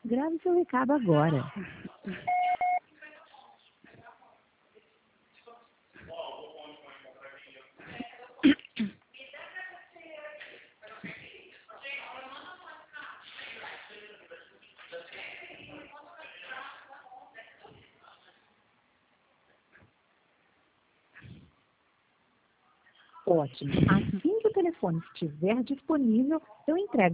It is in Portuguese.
Grave seu recado agora. Ótimo. Assim que o telefone estiver disponível, eu entrego